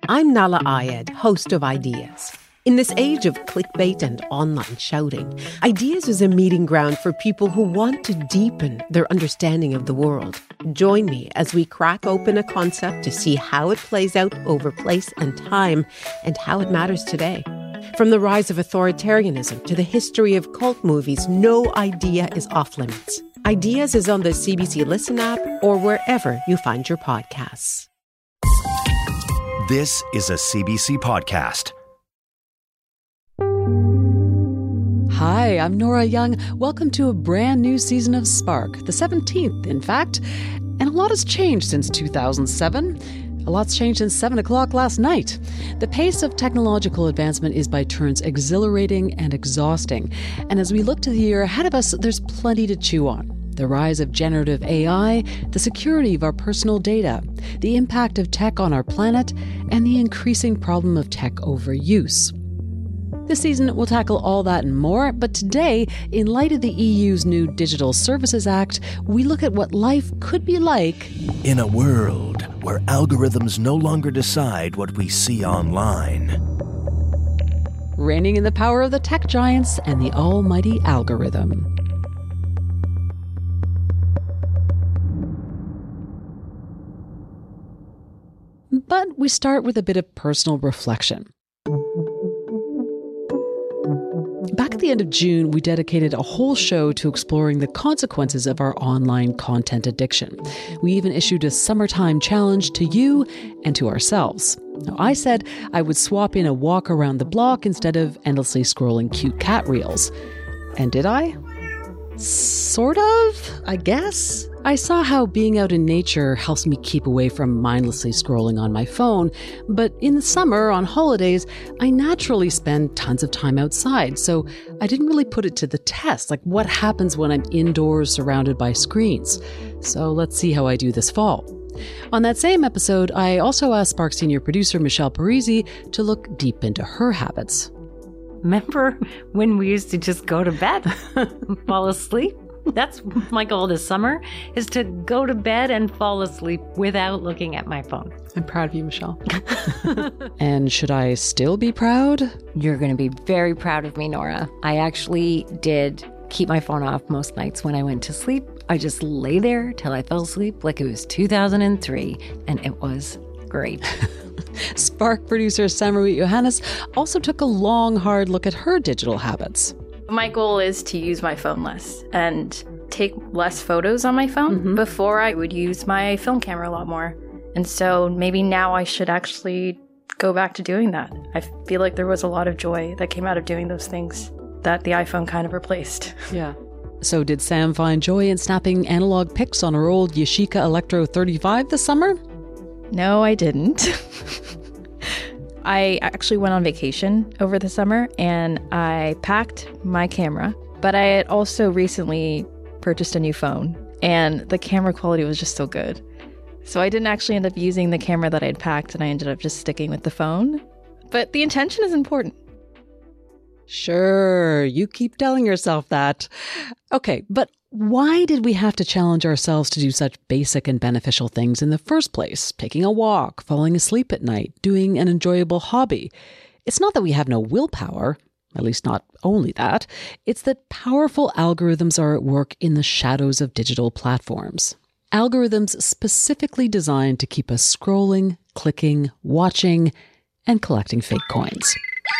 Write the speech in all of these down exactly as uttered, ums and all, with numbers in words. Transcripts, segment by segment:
I'm Nala Ayed, host of Ideas. In this age of clickbait and online shouting, Ideas is a meeting ground for people who want to deepen their understanding of the world. Join me as we crack open a concept to see how it plays out over place and time and how it matters today. From the rise of authoritarianism to the history of cult movies, no idea is off limits. Ideas is on the C B C Listen app or wherever you find your podcasts. This is a C B C podcast. Hi, I'm Nora Young. Welcome to a brand new season of Spark, the seventeenth, in fact. And a lot has changed since two thousand seven. A lot's changed since seven o'clock last night. The pace of technological advancement is by turns exhilarating and exhausting. And as we look to the year ahead of us, there's plenty to chew on. The rise of generative A I, the security of our personal data, the impact of tech on our planet, and the increasing problem of tech overuse. This season, we'll tackle all that and more, but today, in light of the E U's new Digital Services Act, we look at what life could be like in a world where algorithms no longer decide what we see online. Reining in the power of the tech giants and the almighty algorithm. But we start with a bit of personal reflection. Back at the end of June, we dedicated a whole show to exploring the consequences of our online content addiction. We even issued a summertime challenge to you and to ourselves. Now, I said I would swap in a walk around the block instead of endlessly scrolling cute cat reels. And did I? Sort of, I guess. I saw how being out in nature helps me keep away from mindlessly scrolling on my phone, but in the summer, on holidays, I naturally spend tons of time outside, so I didn't really put it to the test, like what happens when I'm indoors surrounded by screens. So let's see how I do this fall. On that same episode, I also asked Spark senior producer Michelle Parisi to look deep into her habits. Remember when we used to just go to bed, fall asleep? That's my goal this summer, is to go to bed and fall asleep without looking at my phone. I'm proud of you, Michelle. And should I still be proud? You're going to be very proud of me, Nora. I actually did keep my phone off most nights when I went to sleep. I just lay there till I fell asleep like it was two thousand three, and it was great. Spark producer Samarwit Johannes also took a long, hard look at her digital habits. My goal is to use my phone less and take less photos on my phone. Mm-hmm. Before, I would use my film camera a lot more. And so maybe now I should actually go back to doing that. I feel like there was a lot of joy that came out of doing those things that the iPhone kind of replaced. Yeah. So did Sam find joy in snapping analog pics on her old Yashica Electro thirty-five this summer? No, I didn't. I actually went on vacation over the summer and I packed my camera, but I had also recently purchased a new phone and the camera quality was just so good. So I didn't actually end up using the camera that I had packed and I ended up just sticking with the phone. But the intention is important. Sure, you keep telling yourself that. Okay, but why did we have to challenge ourselves to do such basic and beneficial things in the first place? Taking a walk, falling asleep at night, doing an enjoyable hobby. It's not that we have no willpower, at least not only that. It's that powerful algorithms are at work in the shadows of digital platforms. Algorithms specifically designed to keep us scrolling, clicking, watching, and collecting fake coins.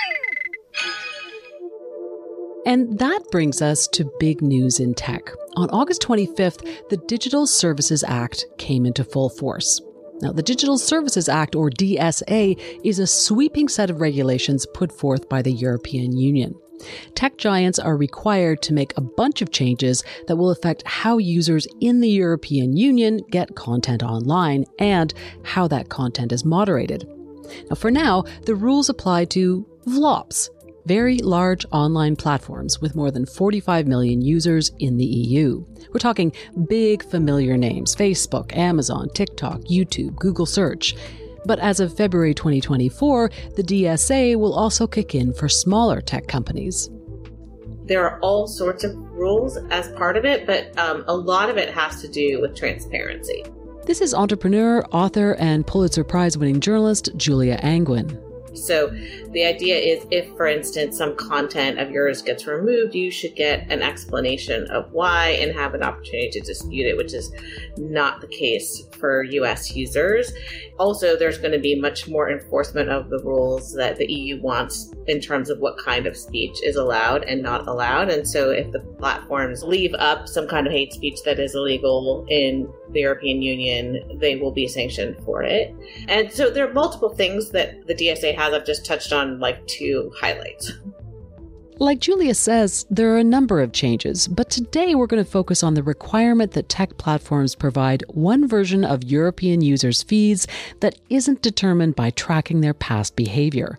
And that brings us to big news in tech. On August twenty-fifth, the Digital Services Act came into full force. Now, the Digital Services Act, or D S A, is a sweeping set of regulations put forth by the European Union. Tech giants are required to make a bunch of changes that will affect how users in the European Union get content online and how that content is moderated. Now, for now, the rules apply to V L O Ps, very large online platforms with more than forty-five million users in the E U. We're talking big familiar names: Facebook, Amazon, TikTok, YouTube, Google Search. But as of February twenty twenty-four, the D S A will also kick in for smaller tech companies. There are all sorts of rules as part of it, but um, a lot of it has to do with transparency. This is entrepreneur, author, and Pulitzer Prize-winning journalist Julia Angwin. So the idea is if, for instance, some content of yours gets removed, you should get an explanation of why and have an opportunity to dispute it, which is not the case for U S users. Also, there's going to be much more enforcement of the rules that the E U wants in terms of what kind of speech is allowed and not allowed. And so if the platforms leave up some kind of hate speech that is illegal in the European Union, they will be sanctioned for it. And so there are multiple things that the D S A has. I've just touched on like two highlights. Like Julia says, there are a number of changes, but today we're going to focus on the requirement that tech platforms provide one version of European users' feeds that isn't determined by tracking their past behavior.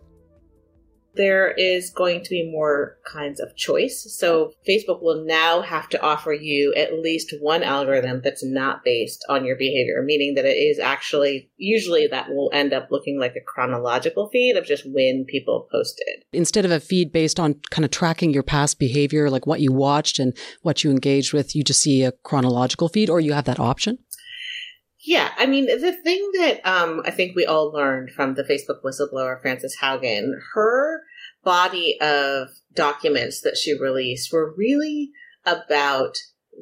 There is going to be more kinds of choice. So Facebook will now have to offer you at least one algorithm that's not based on your behavior, meaning that it is actually, usually that will end up looking like a chronological feed of just when people posted. Instead of a feed based on kind of tracking your past behavior, like what you watched and what you engaged with, you just see a chronological feed, or you have that option? Yeah, I mean, the thing that um, I think we all learned from the Facebook whistleblower, Frances Haugen, her body of documents that she released were really about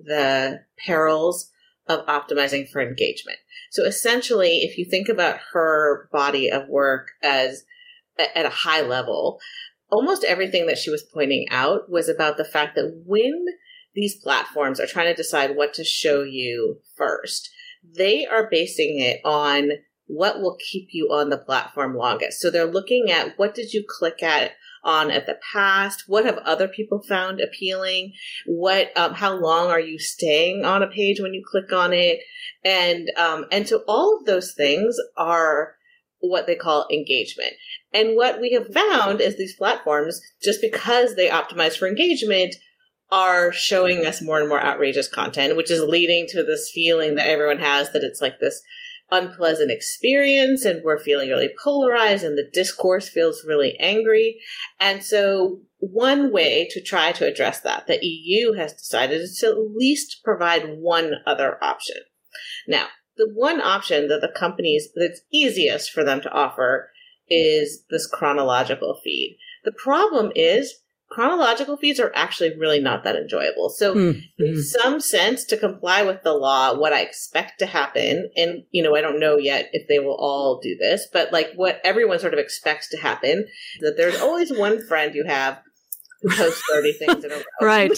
the perils of optimizing for engagement. So essentially, if you think about her body of work as at a high level, almost everything that she was pointing out was about the fact that when these platforms are trying to decide what to show you first, they are basing it on what will keep you on the platform longest. So they're looking at what did you click at on at the past? What have other people found appealing? What, um, how long are you staying on a page when you click on it? And, um, and so all of those things are what they call engagement. And what we have found is these platforms, just because they optimize for engagement, are showing us more and more outrageous content, which is leading to this feeling that everyone has that it's like this unpleasant experience and we're feeling really polarized and the discourse feels really angry. And so one way to try to address that, the E U has decided to at least provide one other option. Now, the one option that the companies that's easiest for them to offer is this chronological feed. The problem is chronological feeds are actually really not that enjoyable. So mm-hmm. in some sense, to comply with the law, what I expect to happen, and, you know, I don't know yet if they will all do this, but like what everyone sort of expects to happen, that there's always one friend you have who posts thirty things in a row. Right.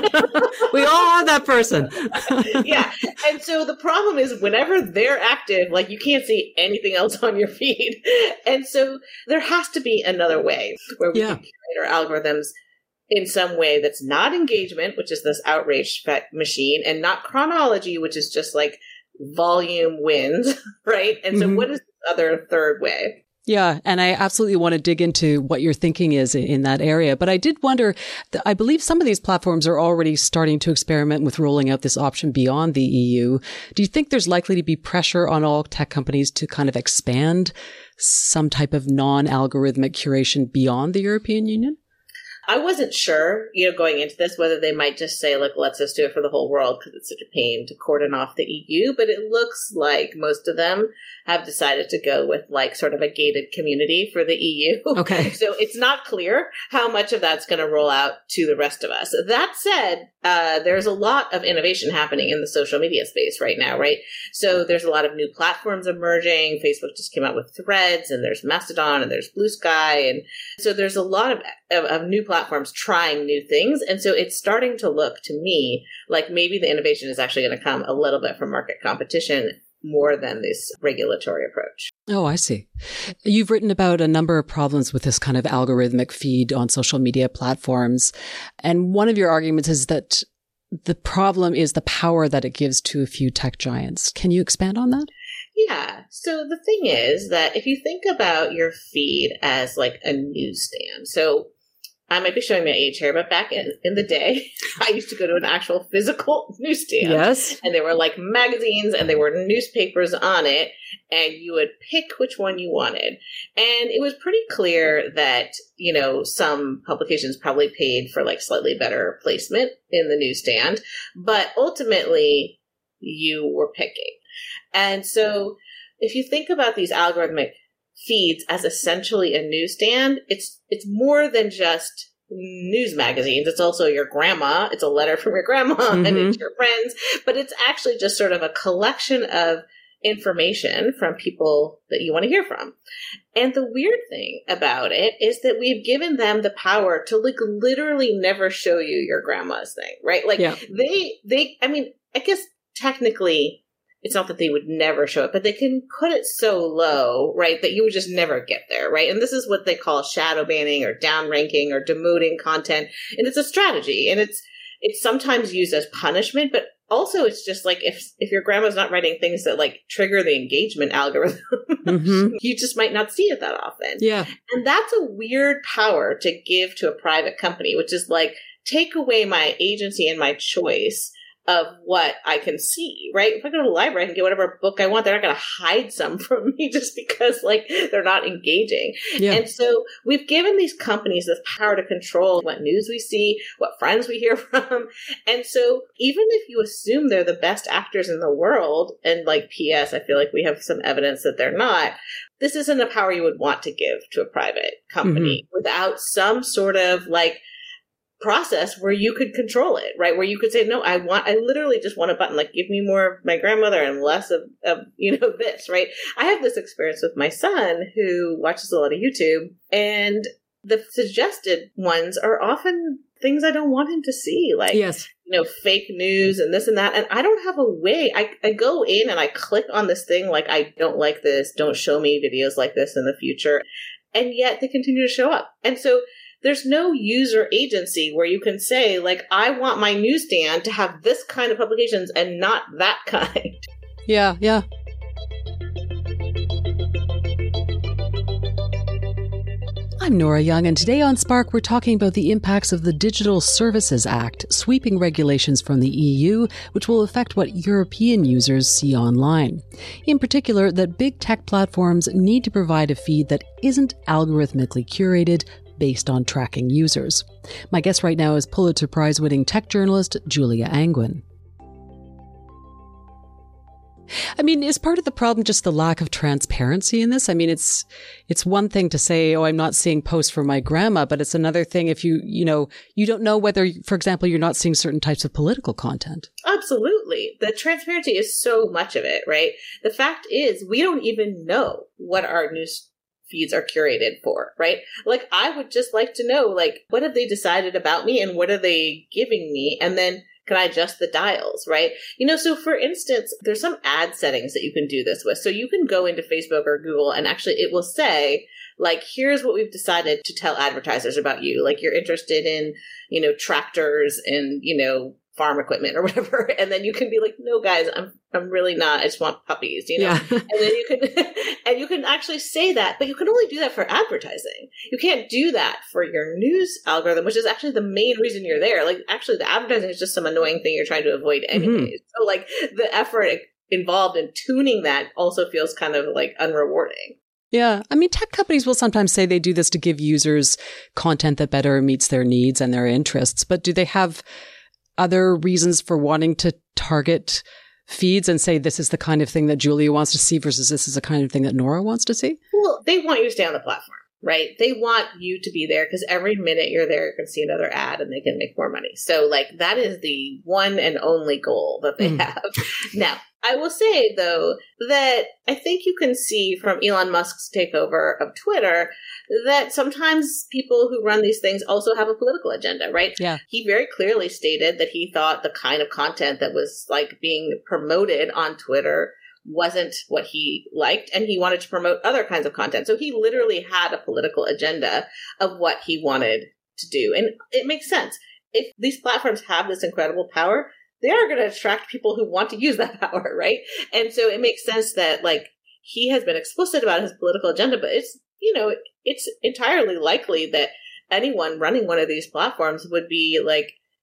We all have that person. Yeah. And so the problem is whenever they're active, like you can't see anything else on your feed. And so there has to be another way where we yeah. can curate our algorithms in some way that's not engagement, which is this outrage machine, and not chronology, which is just like volume wins, right? And so mm-hmm. what is the other third way? Yeah, and I absolutely want to dig into what your thinking is in that area. But I did wonder, I believe some of these platforms are already starting to experiment with rolling out this option beyond the E U. Do you think there's likely to be pressure on all tech companies to kind of expand some type of non-algorithmic curation beyond the European Union? I wasn't sure, you know, going into this, whether they might just say, like, let's just do it for the whole world because it's such a pain to cordon off the E U. But it looks like most of them have decided to go with, like, sort of a gated community for the E U. Okay. So it's not clear how much of that's going to roll out to the rest of us. That said, uh, there's a lot of innovation happening in the social media space right now, right? So there's a lot of new platforms emerging. Facebook just came out with Threads, and there's Mastodon, and there's Blue Sky. And so there's a lot of, of, of new platforms platforms trying new things. And so it's starting to look to me like maybe the innovation is actually going to come a little bit from market competition more than this regulatory approach. Oh, I see. You've written about a number of problems with this kind of algorithmic feed on social media platforms. And one of your arguments is that the problem is the power that it gives to a few tech giants. Can you expand on that? Yeah. So the thing is that if you think about your feed as like a newsstand, so I might be showing my age here, but back in, in the day, I used to go to an actual physical newsstand. Yes. And there were like magazines and there were newspapers on it, and you would pick which one you wanted. And it was pretty clear that, you know, some publications probably paid for like slightly better placement in the newsstand, but ultimately you were picking. And so if you think about these algorithmic feeds as essentially a newsstand, it's it's more than just news magazines. It's also your grandma. It's a letter from your grandma mm-hmm. and it's your friends, but it's actually just sort of a collection of information from people that you want to hear from. And the weird thing about it is that we've given them the power to like literally never show you your grandma's thing, right? Like yeah. they, they, I mean, I guess technically it's not that they would never show it, but they can put it so low, right, that you would just never get there, right? And this is what they call shadow banning or downranking or demoting content. And it's a strategy, and it's it's sometimes used as punishment, but also it's just like if if your grandma's not writing things that like trigger the engagement algorithm, mm-hmm. you just might not see it that often. Yeah. And that's a weird power to give to a private company, which is like, take away my agency and my choice of what I can see, right? If I go to the library, I can get whatever book I want. They're not going to hide some from me just because, like, they're not engaging. Yeah. And so we've given these companies this power to control what news we see, what friends we hear from. And so even if you assume they're the best actors in the world, and like P S, I feel like we have some evidence that they're not, this isn't a power you would want to give to a private company mm-hmm. without some sort of like process where you could control it, right? Where you could say, no, I want, I literally just want a button, like give me more of my grandmother and less of, of, you know, this, right? I have this experience with my son who watches a lot of YouTube, and the suggested ones are often things I don't want him to see, like, yes. you know, fake news and this and that. And I don't have a way. I, I go in and I click on this thing like, I don't like this. Don't show me videos like this in the future. And yet they continue to show up. And so there's no user agency where you can say, like, I want my newsstand to have this kind of publications and not that kind. Yeah, yeah. I'm Nora Young, and today on Spark, we're talking about the impacts of the Digital Services Act, sweeping regulations from the E U, which will affect what European users see online. In particular, that big tech platforms need to provide a feed that isn't algorithmically curated based on tracking users. My guest right now is Pulitzer Prize-winning tech journalist Julia Angwin. I mean, is part of the problem just the lack of transparency in this? I mean, it's it's one thing to say, oh, I'm not seeing posts for my grandma, but it's another thing if you, you know, you don't know whether, for example, you're not seeing certain types of political content. Absolutely. The transparency is so much of it, right? The fact is, we don't even know what our news feeds are curated for, right? Like, I would just like to know, like, what have they decided about me and what are they giving me? And then can I adjust the dials, right? You know, so for instance, there's some ad settings that you can do this with. So you can go into Facebook or Google and actually it will say, like, here's what we've decided to tell advertisers about you. Like, you're interested in, you know, tractors and, you know, farm equipment or whatever. And then you can be like, no, guys, I'm I'm really not. I just want puppies, you know? Yeah. And then you can, and you can actually say that, but you can only do that for advertising. You can't do that for your news algorithm, which is actually the main reason you're there. Like, actually, the advertising is just some annoying thing you're trying to avoid anyways. Mm-hmm. So, like, the effort involved in tuning that also feels kind of, like, unrewarding. Yeah. I mean, tech companies will sometimes say they do this to give users content that better meets their needs and their interests. But do they have other reasons for wanting to target feeds and say this is the kind of thing that Julia wants to see versus this is the kind of thing that Nora wants to see? Well, they want you to stay on the platform, right? They want you to be there because every minute you're there, you can see another ad and they can make more money. So, like, that is the one and only goal that they mm. have. Now, I will say, though, that I think you can see from Elon Musk's takeover of Twitter that sometimes people who run these things also have a political agenda, right? Yeah. He very clearly stated that he thought the kind of content that was, like, being promoted on Twitter wasn't what he liked, and he wanted to promote other kinds of content. So he literally had a political agenda of what he wanted to do. And it makes sense. If these platforms have this incredible power, they are going to attract people who want to use that power, right? And so it makes sense that, like, he has been explicit about his political agenda, but it's, you know, it's entirely likely that anyone running one of these platforms would be, like,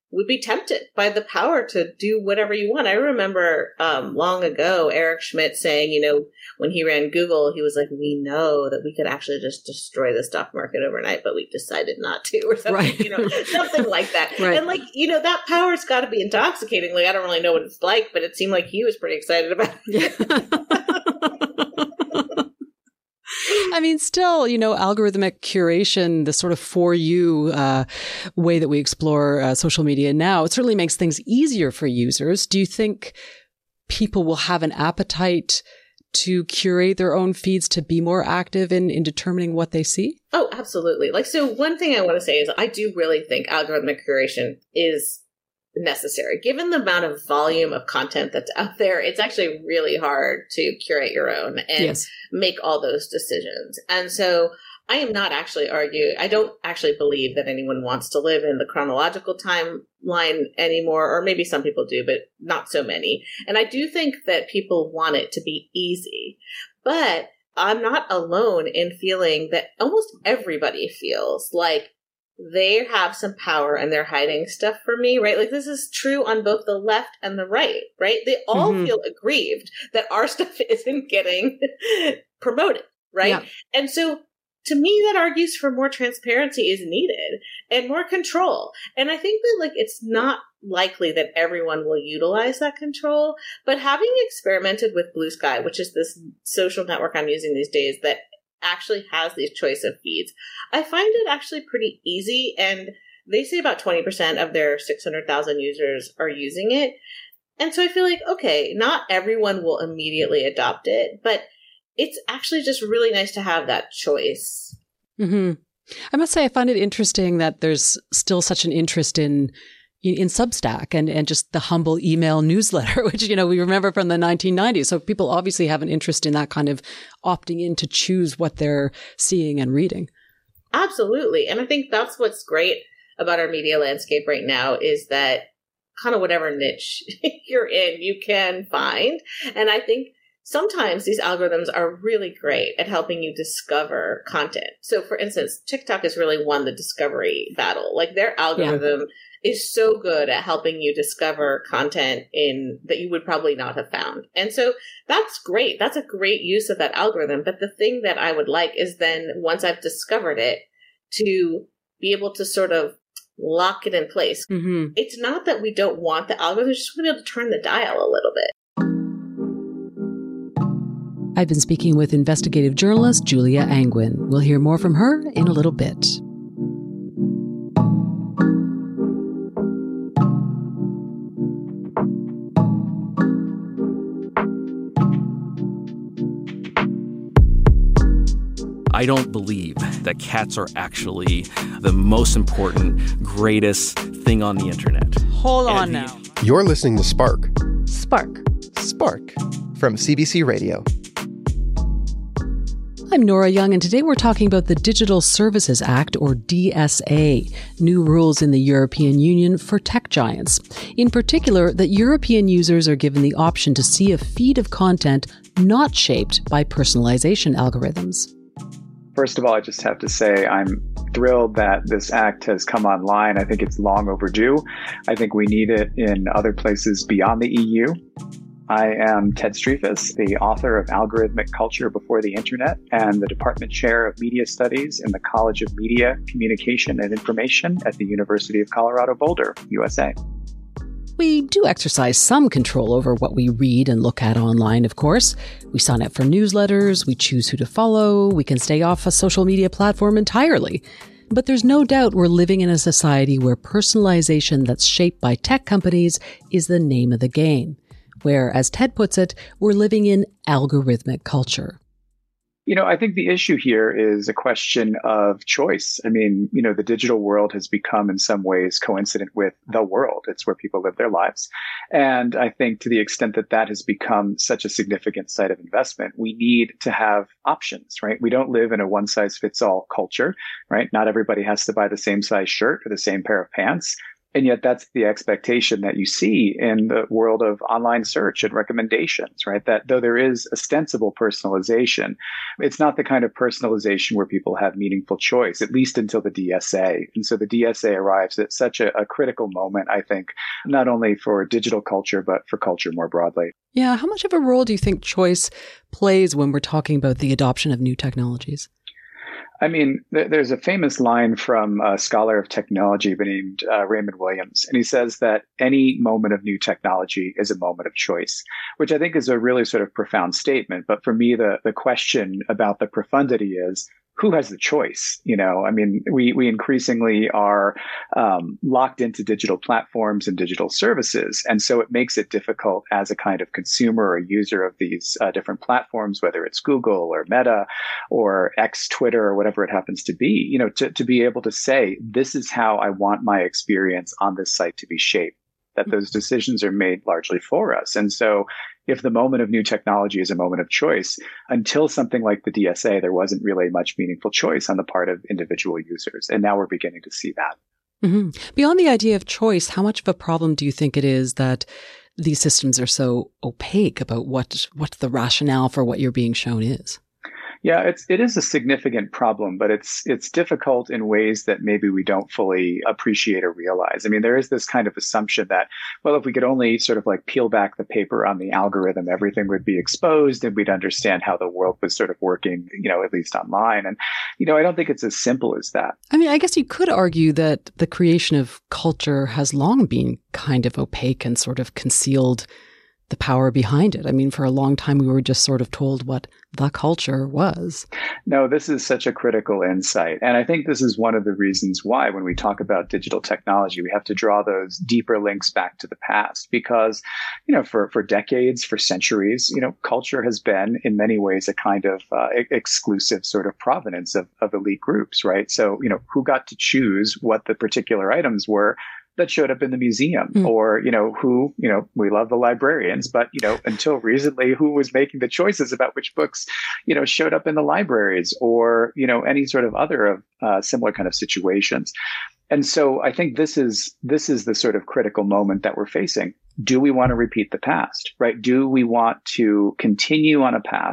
would be tempted by the power to do whatever you want. I remember um, long ago, Eric Schmidt saying, you know, when he ran Google, he was like, we know that we could actually just destroy the stock market overnight, but we decided not to, or something, right. you know, something like that. Right. And like, you know, that power's got to be intoxicating. Like, I don't really know what it's like, but it seemed like he was pretty excited about it. Yeah. I mean, still, you know, algorithmic curation, the sort of for you uh, way that we explore uh, social media now, it certainly makes things easier for users. Do you think people will have an appetite to curate their own feeds to be more active in, in determining what they see? Oh, absolutely. Like, so one thing I want to say is I do really think algorithmic curation is necessary. Given the amount of volume of content that's out there, it's actually really hard to curate your own and yes. make all those decisions. And so I am not actually arguing. I don't actually believe that anyone wants to live in the chronological timeline anymore, or maybe some people do, but not so many. And I do think that people want it to be easy, but I'm not alone in feeling that almost everybody feels like they have some power and they're hiding stuff from me, right? Like, this is true on both the left and the right, right? They all mm-hmm. feel aggrieved that our stuff isn't getting promoted, right? Yeah. And so to me, that argues for more transparency is needed and more control. And I think that, like, it's not likely that everyone will utilize that control, but having experimented with Blue Sky, which is this social network I'm using these days that actually has these choice of feeds, I find it actually pretty easy. And they say about twenty percent of their six hundred thousand users are using it. And so I feel like, okay, not everyone will immediately adopt it, but it's actually just really nice to have that choice. Mm-hmm. I must say, I find it interesting that there's still such an interest in in Substack and, and just the humble email newsletter, which, you know, we remember from the nineteen nineties. So people obviously have an interest in that kind of opting in to choose what they're seeing and reading. Absolutely. And I think that's what's great about our media landscape right now is that kind of whatever niche you're in, you can find. And I think sometimes these algorithms are really great at helping you discover content. So for instance, TikTok has really won the discovery battle. Like, their algorithm yeah. is so good at helping you discover content in that you would probably not have found. And so that's great. That's a great use of that algorithm. But the thing that I would like is then once I've discovered it, to be able to sort of lock it in place. Mm-hmm. It's not that we don't want the algorithm, it's just to be able to turn the dial a little bit. I've been speaking with investigative journalist Julia Angwin. We'll hear more from her in a little bit. I don't believe that cats are actually the most important, greatest thing on the internet. Hold on now. You're listening to Spark. Spark. Spark from C B C Radio. I'm Nora Young, and today we're talking about the Digital Services Act, or D S A, new rules in the European Union for tech giants. In particular, that European users are given the option to see a feed of content not shaped by personalization algorithms. First of all, I just have to say I'm thrilled that this act has come online. I think it's long overdue. I think we need it in other places beyond the E U. I am Ted Streifus, the author of Algorithmic Culture Before the Internet and the Department Chair of Media Studies in the College of Media, Communication, and Information at the University of Colorado Boulder, U S A. We do exercise some control over what we read and look at online, of course. We sign up for newsletters, we choose who to follow, we can stay off a social media platform entirely. But there's no doubt we're living in a society where personalization that's shaped by tech companies is the name of the game, where, as Ted puts it, we're living in algorithmic culture. You know, I think the issue here is a question of choice. I mean, you know, the digital world has become in some ways coincident with the world. It's where people live their lives. And I think to the extent that that has become such a significant site of investment, we need to have options, right? We don't live in a one size fits all culture, right? Not everybody has to buy the same size shirt or the same pair of pants. And yet that's the expectation that you see in the world of online search and recommendations, right? That though there is ostensible personalization, it's not the kind of personalization where people have meaningful choice, at least until the D S A. And so the D S A arrives at such a, a critical moment, I think, not only for digital culture, but for culture more broadly. Yeah. How much of a role do you think choice plays when we're talking about the adoption of new technologies? I mean, th- there's a famous line from a scholar of technology named uh, Raymond Williams, and he says that any moment of new technology is a moment of choice, which I think is a really sort of profound statement. But for me, the, the question about the profundity is, who has the choice? You know, I mean, we, we increasingly are um, locked into digital platforms and digital services. And so it makes it difficult as a kind of consumer or user of these uh, different platforms, whether it's Google or Meta or X, Twitter, or whatever it happens to be, you know, to, to be able to say, this is how I want my experience on this site to be shaped, that those decisions are made largely for us. And so if the moment of new technology is a moment of choice, until something like the D S A, there wasn't really much meaningful choice on the part of individual users. And now we're beginning to see that. Mm-hmm. Beyond the idea of choice, how much of a problem do you think it is that these systems are so opaque about what what the rationale for what you're being shown is? Yeah, it's it is a significant problem, but it's it's difficult in ways that maybe we don't fully appreciate or realize. I mean, there is this kind of assumption that, well, if we could only sort of like peel back the paper on the algorithm, everything would be exposed and we'd understand how the world was sort of working, you know, at least online. And, you know, I don't think it's as simple as that. I mean, I guess you could argue that the creation of culture has long been kind of opaque and sort of concealed the power behind it. I mean, for a long time, we were just sort of told what the culture was. No, this is such a critical insight. And I think this is one of the reasons why when we talk about digital technology, we have to draw those deeper links back to the past. Because, you know, for, for decades, for centuries, you know, culture has been in many ways a kind of uh, exclusive sort of provenance of, of elite groups, right? So, you know, who got to choose what the particular items were that showed up in the museum, mm. or, you know, who, you know, we love the librarians, but, you know, until recently, who was making the choices about which books, you know, showed up in the libraries, or, you know, any sort of other of uh, similar kind of situations. And so I think this is, this is the sort of critical moment that we're facing. Do we want to repeat the past, right? Do we want to continue on a path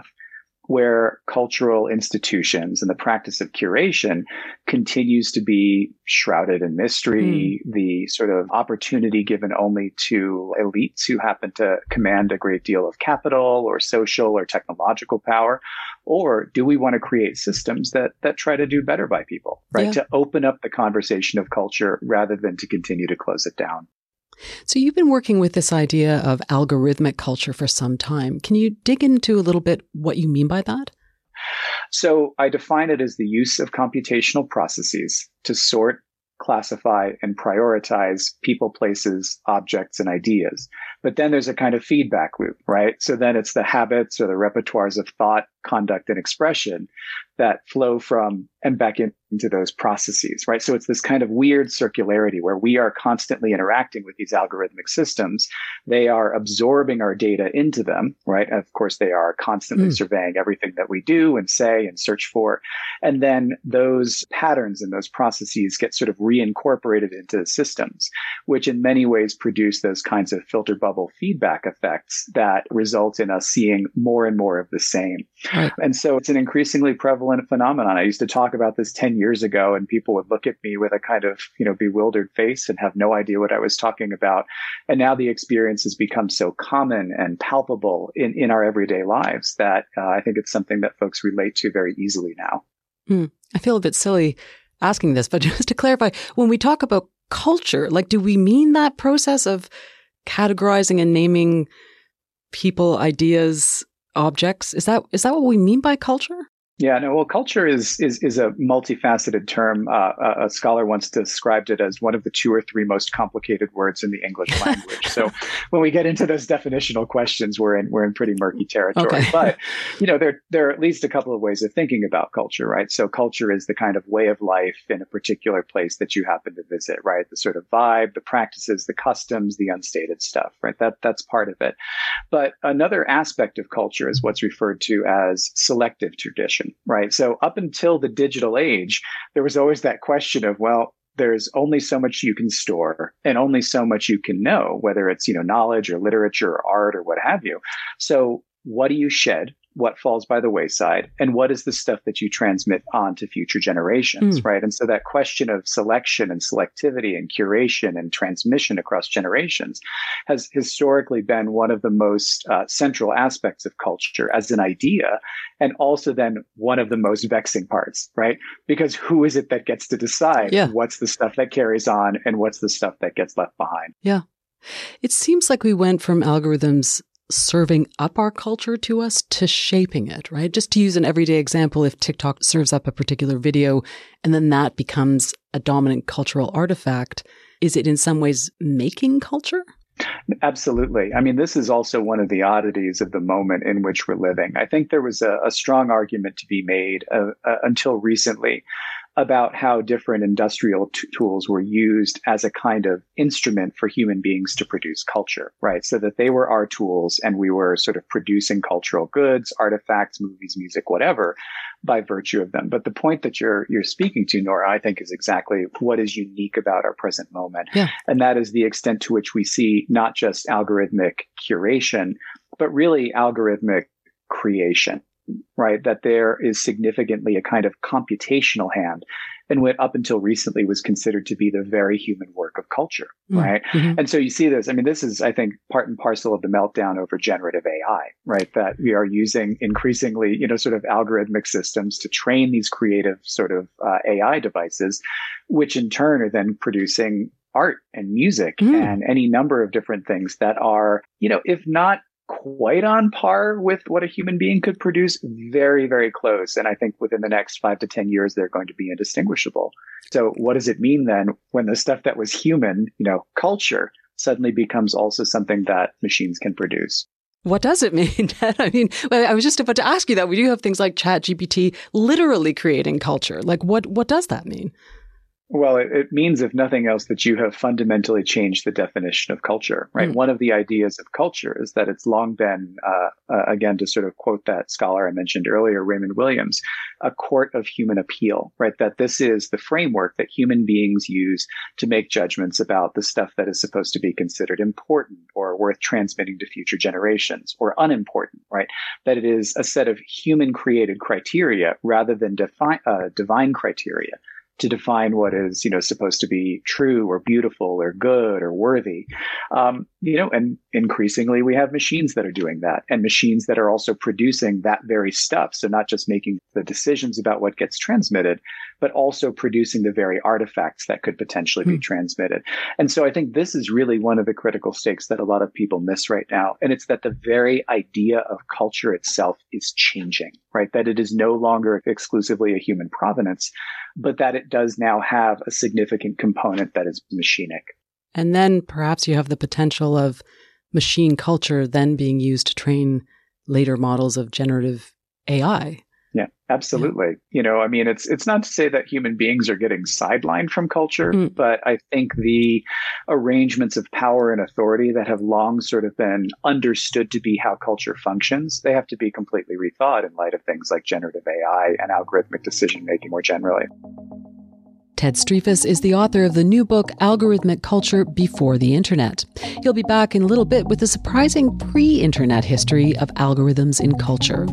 where cultural institutions and the practice of curation continues to be shrouded in mystery, mm. the sort of opportunity given only to elites who happen to command a great deal of capital or social or technological power? Or do we want to create systems that that try to do better by people, right? Yeah. To open up the conversation of culture rather than to continue to close it down. So you've been working with this idea of algorithmic culture for some time. Can you dig into a little bit what you mean by that? So I define it as the use of computational processes to sort, classify, and prioritize people, places, objects, and ideas. But then there's a kind of feedback loop, right? So then it's the habits or the repertoires of thought, conduct, and expression that flow from and back in, into those processes, right? So it's this kind of weird circularity where we are constantly interacting with these algorithmic systems. They are absorbing our data into them, right? And of course, they are constantly mm. surveying everything that we do and say and search for. And then those patterns and those processes get sort of reincorporated into the systems, which in many ways produce those kinds of filter bubble feedback effects that result in us seeing more and more of the same. Right. And so it's an increasingly prevalent phenomenon. I used to talk about this ten years ago, and people would look at me with a kind of, you know, bewildered face and have no idea what I was talking about. And now the experience has become so common and palpable in, in our everyday lives that uh, I think it's something that folks relate to very easily now. Hmm. I feel a bit silly asking this, but just to clarify, when we talk about culture, like, do we mean that process of categorizing and naming people, ideas, objects? Is that is that what we mean by culture? Yeah, no, well, culture is is is a multifaceted term. Uh, a, a scholar once described it as one of the two or three most complicated words in the English language. So when we get into those definitional questions, we're in we're in pretty murky territory. Okay. But, you know, there there are at least a couple of ways of thinking about culture, right? So culture is the kind of way of life in a particular place that you happen to visit, right? The sort of vibe, the practices, the customs, the unstated stuff, right? That that's part of it. But another aspect of culture is what's referred to as selective tradition. Right. So up until the digital age, there was always that question of, well, there's only so much you can store and only so much you can know, whether it's, you know, knowledge or literature or art or what have you. So what do you shed? What falls by the wayside? And what is the stuff that you transmit on to future generations, mm. right? And so that question of selection and selectivity and curation and transmission across generations has historically been one of the most uh, central aspects of culture as an idea, and also then one of the most vexing parts, right? Because who is it that gets to decide yeah. what's the stuff that carries on and what's the stuff that gets left behind? Yeah. It seems like we went from algorithms serving up our culture to us to shaping it, right? Just to use an everyday example, if TikTok serves up a particular video and then that becomes a dominant cultural artifact, is it in some ways making culture? Absolutely. I mean, this is also one of the oddities of the moment in which we're living. I think there was a, a strong argument to be made uh, uh, until recently about how different industrial t- tools were used as a kind of instrument for human beings to produce culture, right? So that they were our tools and we were sort of producing cultural goods, artifacts, movies, music, whatever, by virtue of them. But the point that you're you're speaking to, Nora, I think is exactly what is unique about our present moment. Yeah. And that is the extent to which we see not just algorithmic curation, but really algorithmic creation. Right, that there is significantly a kind of computational hand in what up until recently was considered to be the very human work of culture, right? Mm-hmm. And so you see this, I mean, this is, I think, part and parcel of the meltdown over generative A I, right? That we are using increasingly, you know, sort of algorithmic systems to train these creative sort of uh, A I devices, which in turn are then producing art and music mm. and any number of different things that are, you know, if not quite on par with what a human being could produce, very, very close. And I think within the next five to ten years, they're going to be indistinguishable. So what does it mean then when the stuff that was human, you know, culture, suddenly becomes also something that machines can produce? What does it mean? I mean, I was just about to ask you that. We do have things like ChatGPT literally creating culture. Like, what, what does that mean? Well, it, it means, if nothing else, that you have fundamentally changed the definition of culture, right? Mm. One of the ideas of culture is that it's long been, uh, uh, again, to sort of quote that scholar I mentioned earlier, Raymond Williams, a court of human appeal, right? That this is the framework that human beings use to make judgments about the stuff that is supposed to be considered important or worth transmitting to future generations, or unimportant, right? That it is a set of human created criteria rather than defi- uh, divine criteria to define what is, you know, supposed to be true or beautiful or good or worthy. Um, you know, and increasingly we have machines that are doing that, and machines that are also producing that very stuff. So not just making the decisions about what gets transmitted, but also producing the very artifacts that could potentially mm. be transmitted. And so I think this is really one of the critical stakes that a lot of people miss right now. And it's that the very idea of culture itself is changing, right? That it is no longer exclusively a human provenance, but that it does now have a significant component that is machinic. And then perhaps you have the potential of machine culture then being used to train later models of generative A I. Yeah, absolutely. Yeah. You know, I mean, it's it's not to say that human beings are getting sidelined from culture, mm. but I think the arrangements of power and authority that have long sort of been understood to be how culture functions, they have to be completely rethought in light of things like generative A I and algorithmic decision-making more generally. Ted Striphas is the author of the new book, Algorithmic Culture Before the Internet. He'll be back in a little bit with a surprising pre-internet history of algorithms in culture.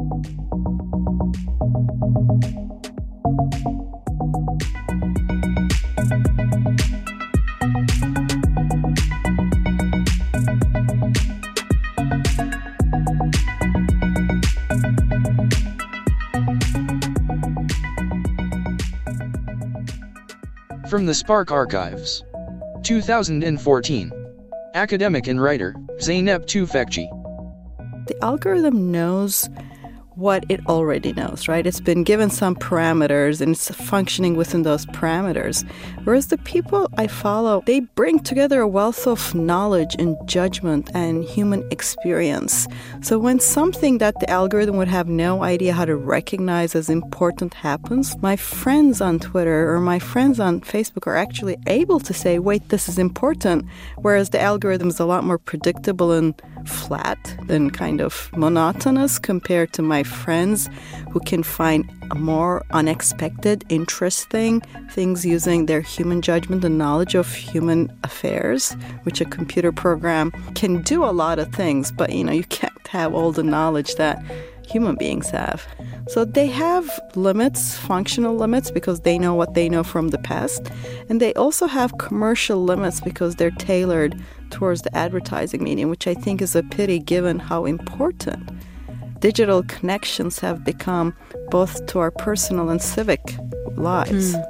From the Spark Archives. two thousand fourteen. Academic and writer, Zeynep Tufekci. The algorithm knows what it already knows, right? It's been given some parameters and it's functioning within those parameters. Whereas the people I follow, they bring together a wealth of knowledge and judgment and human experience. So when something that the algorithm would have no idea how to recognize as important happens, my friends on Twitter or my friends on Facebook are actually able to say, wait, this is important, whereas the algorithm is a lot more predictable and flat and kind of monotonous compared to my friends who can find more unexpected, interesting things using their human judgment and knowledge of human affairs, which a computer program can do a lot of things, but you know, you can't have all the knowledge that human beings have. So they have limits, functional limits, because they know what they know from the past. And they also have commercial limits because they're tailored towards the advertising medium, which I think is a pity given how important digital connections have become both to our personal and civic lives. Mm.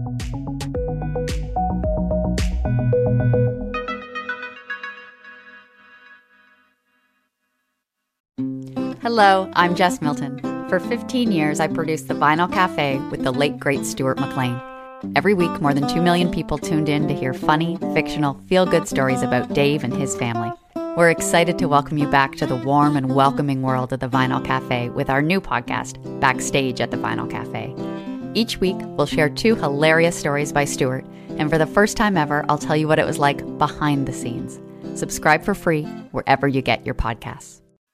Hello, I'm Jess Milton. For fifteen years, I produced The Vinyl Cafe with the late, great Stuart McLean. Every week, more than two million people tuned in to hear funny, fictional, feel-good stories about Dave and his family. We're excited to welcome you back to the warm and welcoming world of The Vinyl Cafe with our new podcast, Backstage at The Vinyl Cafe. Each week, we'll share two hilarious stories by Stuart, and for the first time ever, I'll tell you what it was like behind the scenes. Subscribe for free wherever you get your podcasts.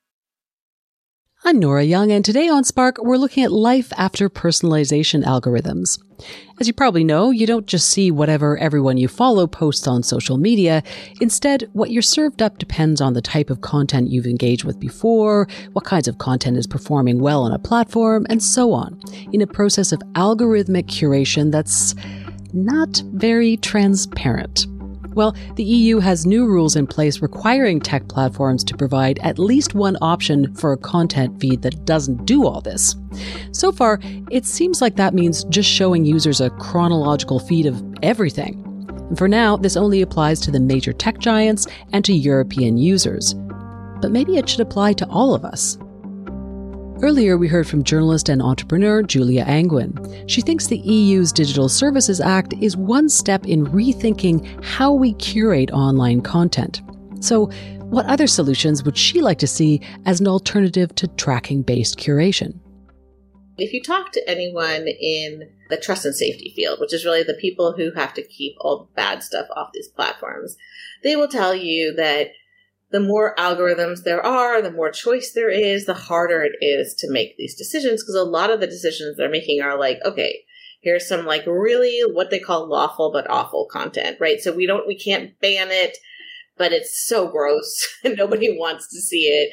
I'm Nora Young, and today on Spark, we're looking at life after personalization algorithms. As you probably know, you don't just see whatever everyone you follow posts on social media. Instead, what you're served up depends on the type of content you've engaged with before, what kinds of content is performing well on a platform, and so on, in a process of algorithmic curation that's not very transparent. Well, the E U has new rules in place requiring tech platforms to provide at least one option for a content feed that doesn't do all this. So far, it seems like that means just showing users a chronological feed of everything. And for now, this only applies to the major tech giants and to European users. But maybe it should apply to all of us. Earlier, we heard from journalist and entrepreneur Julia Angwin. She thinks the E U's Digital Services Act is one step in rethinking how we curate online content. So, what other solutions would she like to see as an alternative to tracking-based curation? If you talk to anyone in the trust and safety field, which is really the people who have to keep all the bad stuff off these platforms, they will tell you that the more algorithms there are, the more choice there is, the harder it is to make these decisions, because a lot of the decisions they're making are like, okay, here's some like really what they call lawful but awful content, right? So we don't, we can't ban it, but it's so gross and nobody wants to see it.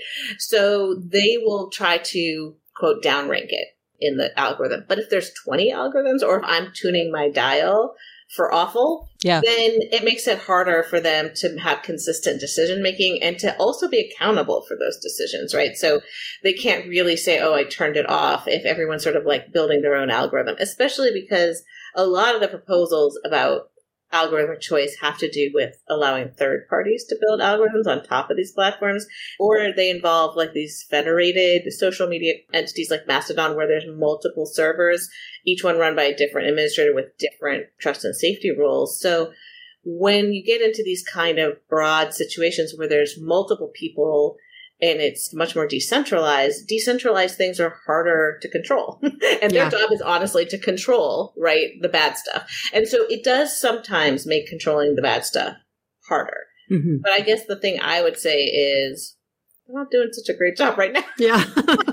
So they will try to, quote, downrank it in the algorithm. But if there's twenty algorithms, or if I'm tuning my dial for awful, yeah. then it makes it harder for them to have consistent decision making and to also be accountable for those decisions, right? So they can't really say, oh, I turned it off if everyone's sort of like building their own algorithm, especially because a lot of the proposals about algorithmic choice have to do with allowing third parties to build algorithms on top of these platforms, or they involve like these federated social media entities like Mastodon, where there's multiple servers, each one run by a different administrator with different trust and safety rules. So when you get into these kind of broad situations where there's multiple people and it's much more decentralized, decentralized things are harder to control. And their yeah. job is honestly to control, right, the bad stuff. And so it does sometimes make controlling the bad stuff harder. Mm-hmm. But I guess the thing I would say is, I'm not doing such a great job right now. Yeah.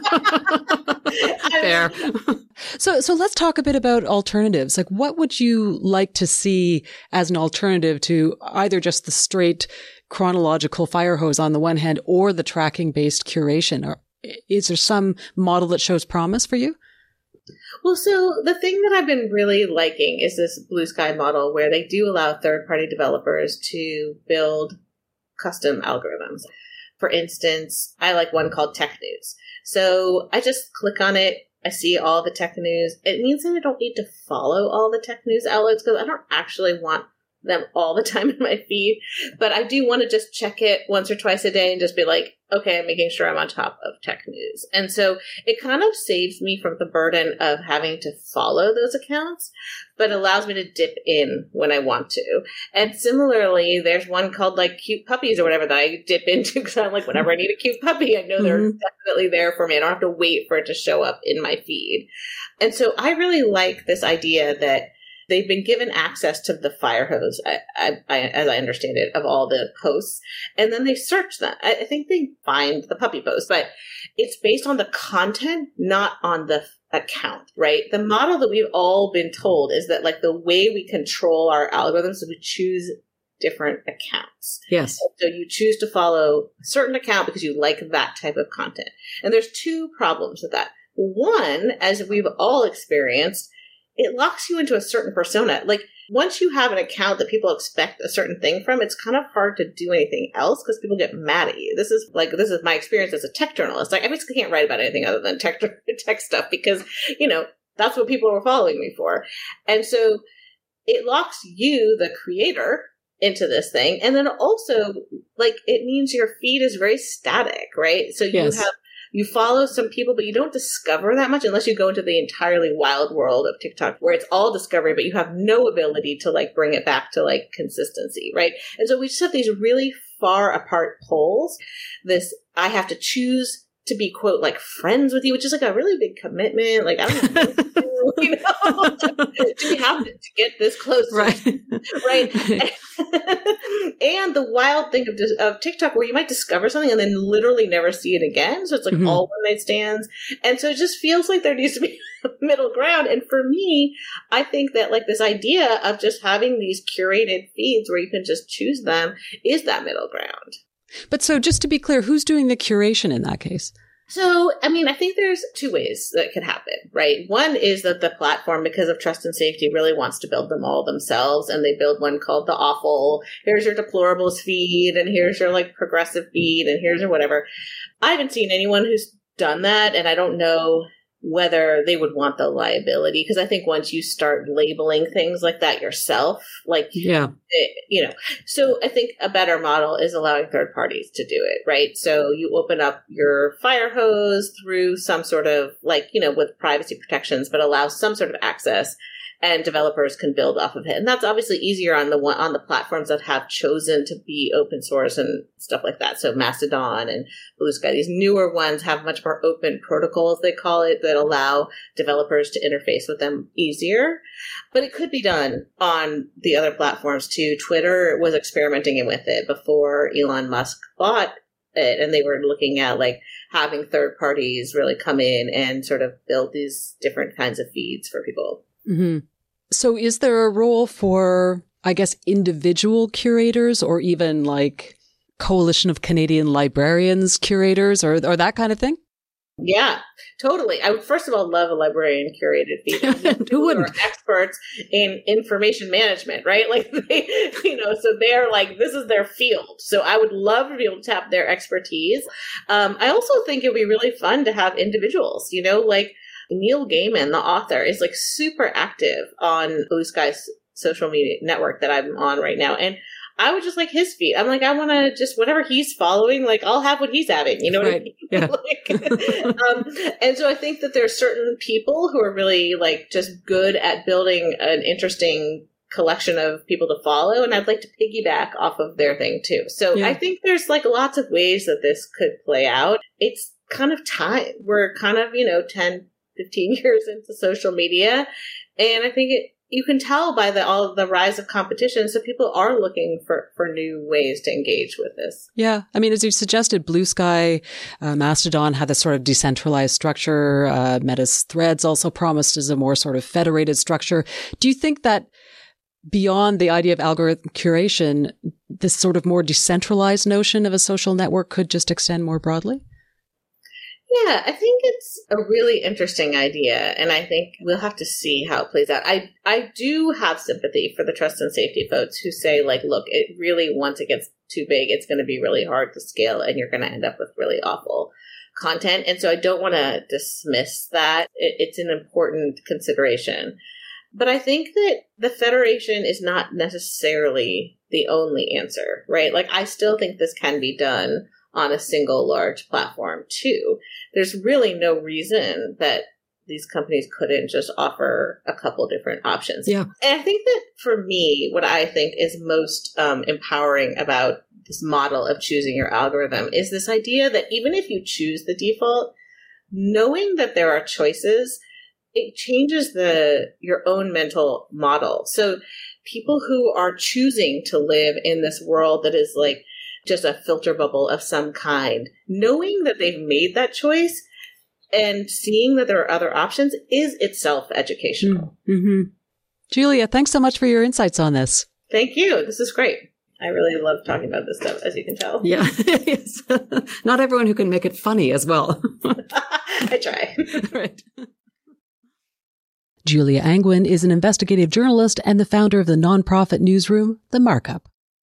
Fair. So, so let's talk a bit about alternatives. Like, what would you like to see as an alternative to either just the straight chronological fire hose on the one hand, or the tracking-based curation? Or is there some model that shows promise for you? Well, so the thing that I've been really liking is this Blue Sky model where they do allow third-party developers to build custom algorithms. For instance, I like one called Tech News. So I just click on it. I see all the tech news. It means that I don't need to follow all the tech news outlets because I don't actually want them all the time in my feed. But I do want to just check it once or twice a day and just be like, okay, I'm making sure I'm on top of tech news. And so it kind of saves me from the burden of having to follow those accounts, but allows me to dip in when I want to. And similarly, there's one called like Cute Puppies or whatever that I dip into because I'm like, whenever I need a cute puppy, I know mm-hmm. they're definitely there for me. I don't have to wait for it to show up in my feed. And so I really like this idea that they've been given access to the fire hose, I, I, I, as I understand it, of all the posts. And then they search them. I, I think they find the puppy post, but it's based on the content, not on the account, right? The model that we've all been told is that like the way we control our algorithms is we choose different accounts. Yes. So you choose to follow a certain account because you like that type of content. And there's two problems with that. One, as we've all experienced, it locks you into a certain persona. Like once you have an account that people expect a certain thing from, it's kind of hard to do anything else because people get mad at you. This is like, this is my experience as a tech journalist. Like I basically can't write about anything other than tech, tech stuff because, you know, that's what people were following me for. And so it locks you, the creator, into this thing. And then also like it means your feed is very static, right? So you yes. have, you follow some people, but you don't discover that much unless you go into the entirely wild world of TikTok where it's all discovery, but you have no ability to like bring it back to like consistency, right? And so we just have these really far apart poles. This, I have to choose to be, quote, like friends with you, which is like a really big commitment. Like, I don't know, you know, do we have to, to get this close? Right. Right. And the wild thing of, of TikTok where you might discover something and then literally never see it again. So it's like mm-hmm. all one night stands. And so it just feels like there needs to be a middle ground. And for me, I think that like this idea of just having these curated feeds where you can just choose them is that middle ground. But so just to be clear, who's doing the curation in that case? So, I mean, I think there's two ways that could happen, right? One is that the platform, because of trust and safety, really wants to build them all themselves. And they build one called the awful, here's your deplorables feed, and here's your like progressive feed, and here's your whatever. I haven't seen anyone who's done that, and I don't know whether they would want the liability. Because I think once you start labeling things like that yourself, like, yeah, it, you know, so I think a better model is allowing third parties to do it, right? So you open up your fire hose through some sort of like, you know, with privacy protections, but allow some sort of access and developers can build off of it. And that's obviously easier on the one, on the platforms that have chosen to be open source and stuff like that. So Mastodon and Bluesky, these newer ones have much more open protocols, they call it, that allow developers to interface with them easier. But it could be done on the other platforms too. Twitter was experimenting with it before Elon Musk bought it, and they were looking at like having third parties really come in and sort of build these different kinds of feeds for people. Mm-hmm. So is there a role for, I guess, individual curators or even like Coalition of Canadian Librarians curators or, or that kind of thing? Yeah, totally. I would first of all love a librarian curated feed. Who wouldn't? Are experts in information management, right? Like they, you know, so they're like, this is their field. So I would love to be able to tap their expertise. Um, I also think it'd be really fun to have individuals, you know, like Neil Gaiman, the author, is like super active on Bluesky's social media network that I'm on right now. And I would just like his feed. I'm like, I want to just whatever he's following, like I'll have what he's having. You know what right. I mean? Yeah. like, um, and so I think that there's certain people who are really like just good at building an interesting collection of people to follow. And I'd like to piggyback off of their thing too. So yeah. I think there's like lots of ways that this could play out. It's kind of time. We're kind of, you know, ten, fifteen years into social media. And I think it, you can tell by the all of the rise of competition. So people are looking for, for new ways to engage with this. Yeah. I mean, as you suggested, Bluesky, uh, Mastodon had this sort of decentralized structure. Uh, Meta's Threads also promised as a more sort of federated structure. Do you think that beyond the idea of algorithm curation, this sort of more decentralized notion of a social network could just extend more broadly? Yeah, I think it's a really interesting idea, and I think we'll have to see how it plays out. I I do have sympathy for the trust and safety folks who say, like, look, it really, once it gets too big, it's going to be really hard to scale, and you're going to end up with really awful content. And so I don't want to dismiss that. It, it's an important consideration. But I think that the federation is not necessarily the only answer, right? Like, I still think this can be done on a single large platform too. There's really no reason that these companies couldn't just offer a couple different options. Yeah. And I think that for me, what I think is most um, empowering about this model of choosing your algorithm is this idea that even if you choose the default, knowing that there are choices it changes the your own mental model. So people who are choosing to live in this world that is like just a filter bubble of some kind, knowing that they've made that choice and seeing that there are other options is itself educational. Mm-hmm. Julia, thanks so much for your insights on this. Thank you. This is great. I really love talking about this stuff, as you can tell. Yeah. Yes. Not everyone who can make it funny as well. I try. Right. Julia Angwin is an investigative journalist and the founder of the nonprofit newsroom, The Markup.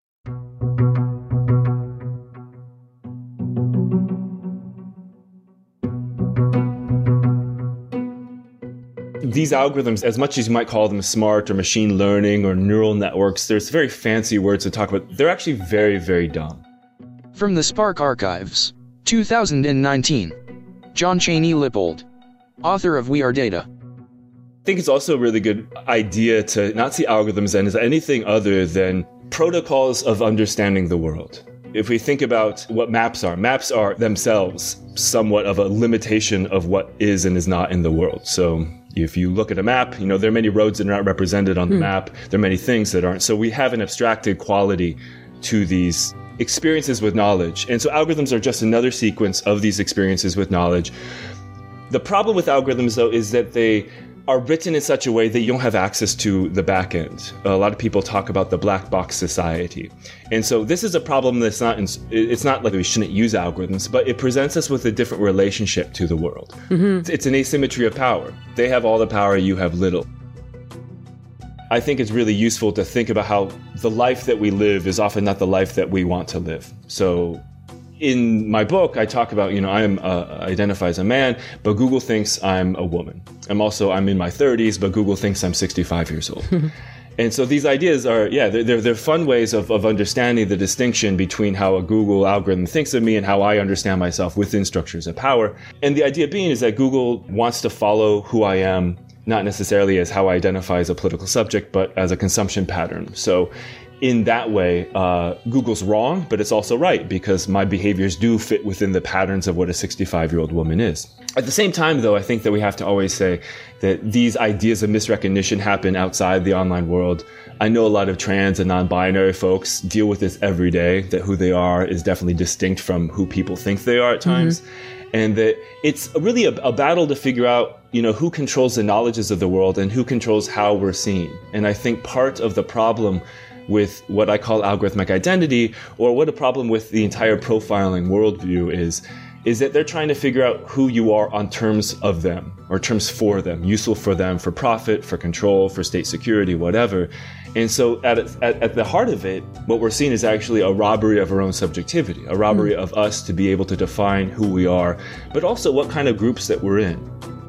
These algorithms, as much as you might call them smart or machine learning or neural networks, there's very fancy words to talk about. They're actually very, very dumb. From the Spark Archives, two thousand nineteen. John Cheney Lippold, author of We Are Data. I think it's also a really good idea to not see algorithms then as anything other than protocols of understanding the world. If we think about what maps are, maps are themselves somewhat of a limitation of what is and is not in the world. So if you look at a map, you know, there are many roads that are not represented on the mm. map. There are many things that aren't. So we have an abstracted quality to these experiences with knowledge. And so algorithms are just another sequence of these experiences with knowledge. The problem with algorithms, though, is that they are written in such a way that you don't have access to the back end. A lot of people talk about the black box society. And so this is a problem that's not, in, it's not like we shouldn't use algorithms, but it presents us with a different relationship to the world. Mm-hmm. It's an asymmetry of power. They have all the power, you have little. I think it's really useful to think about how the life that we live is often not the life that we want to live. So in my book, I talk about, you know, I am uh, identify as a man, but Google thinks I'm a woman. I'm also, I'm in my thirties, but Google thinks I'm sixty-five years old. And so these ideas are, yeah, they're, they're fun ways of, of understanding the distinction between how a Google algorithm thinks of me and how I understand myself within structures of power. And the idea being is that Google wants to follow who I am, not necessarily as how I identify as a political subject, but as a consumption pattern. So in that way, uh, Google's wrong, but it's also right because my behaviors do fit within the patterns of what a sixty-five-year-old woman is. At the same time, though, I think that we have to always say that these ideas of misrecognition happen outside the online world. I know a lot of trans and non-binary folks deal with this every day, that who they are is definitely distinct from who people think they are at times. Mm-hmm. And that it's really a, a battle to figure out, you know, who controls the knowledges of the world and who controls how we're seen. And I think part of the problem with what I call algorithmic identity, or what a problem with the entire profiling worldview is, is that they're trying to figure out who you are on terms of them, or terms for them, useful for them, for profit, for control, for state security, whatever. And so at, at, at the heart of it, what we're seeing is actually a robbery of our own subjectivity, a robbery mm. of us to be able to define who we are, but also what kind of groups that we're in.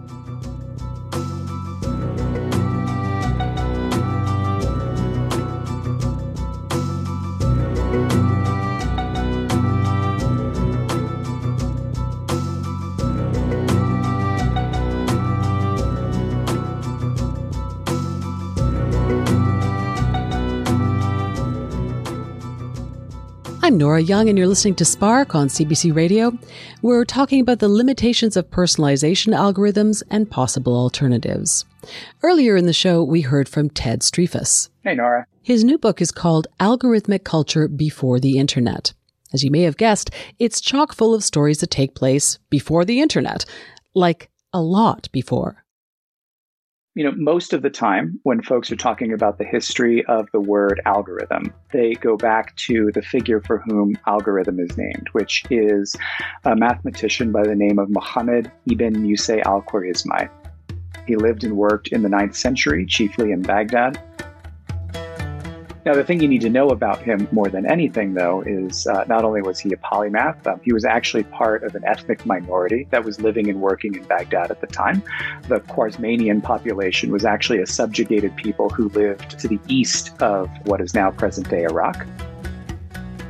I'm Nora Young, and you're listening to Spark on C B C Radio. We're talking about the limitations of personalization algorithms and possible alternatives. Earlier in the show, we heard from Ted Striphas. Hey, Nora. His new book is called Algorithmic Culture Before the Internet. As you may have guessed, it's chock full of stories that take place before the Internet, like a lot before. You know, most of the time when folks are talking about the history of the word algorithm, they go back to the figure for whom algorithm is named, which is a mathematician by the name of Muhammad ibn Musa al-Khwarizmi. He lived and worked in the ninth century, chiefly in Baghdad. Now, the thing you need to know about him more than anything, though, is uh, not only was he a polymath, um, he was actually part of an ethnic minority that was living and working in Baghdad at the time. The Khwarezmian population was actually a subjugated people who lived to the east of what is now present-day Iraq.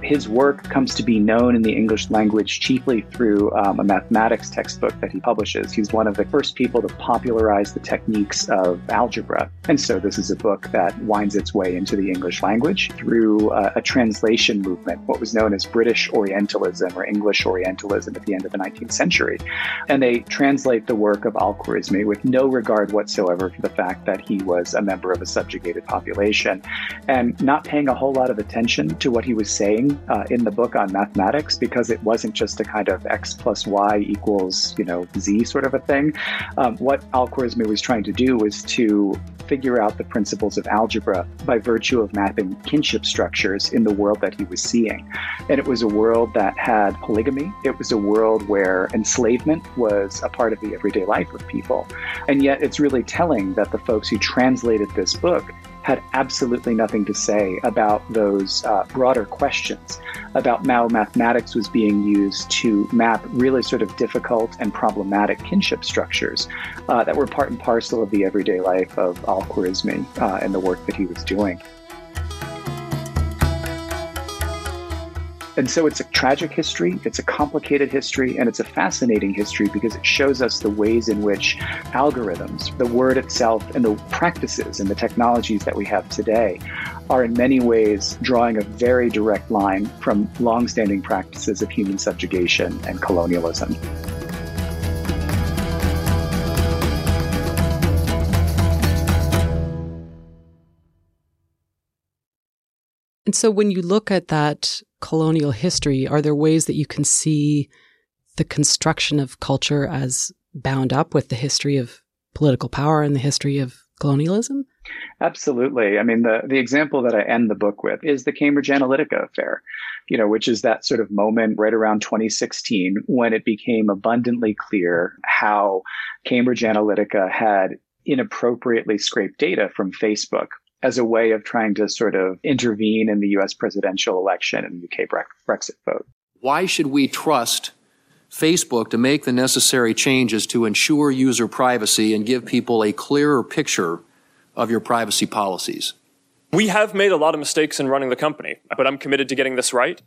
His work comes to be known in the English language chiefly through um, a mathematics textbook that he publishes. He's one of the first people to popularize the techniques of algebra. And so this is a book that winds its way into the English language through uh, a translation movement, what was known as British Orientalism or English Orientalism at the end of the nineteenth century. And they translate the work of Al-Khwarizmi with no regard whatsoever for the fact that he was a member of a subjugated population, and not paying a whole lot of attention to what he was saying uh, in the book on mathematics, because it wasn't just a kind of x plus y equals, you know, z sort of a thing. Um, what Al-Khwarizmi was trying to do was to figure out the principles of algebra by virtue of mapping kinship structures in the world that he was seeing. And it was a world that had polygamy. It was a world where enslavement was a part of the everyday life of people. And yet it's really telling that the folks who translated this book had absolutely nothing to say about those uh, broader questions, about how mathematics was being used to map really sort of difficult and problematic kinship structures uh, that were part and parcel of the everyday life of Al-Khwarizmi uh, and the work that he was doing. And so it's a tragic history, it's a complicated history, and it's a fascinating history because it shows us the ways in which algorithms, the word itself, and the practices and the technologies that we have today are in many ways drawing a very direct line from longstanding practices of human subjugation and colonialism. And so when you look at that colonial history, are there ways that you can see the construction of culture as bound up with the history of political power and the history of colonialism? Absolutely. I mean, the, the example that I end the book with is the Cambridge Analytica affair, you know, which is that sort of moment right around twenty sixteen when it became abundantly clear how Cambridge Analytica had inappropriately scraped data from Facebook as a way of trying to sort of intervene in the U S presidential election and the U K Brexit vote. Why should we trust Facebook to make the necessary changes to ensure user privacy and give people a clearer picture of your privacy policies? We have made a lot of mistakes in running the company, but I'm committed to getting this right.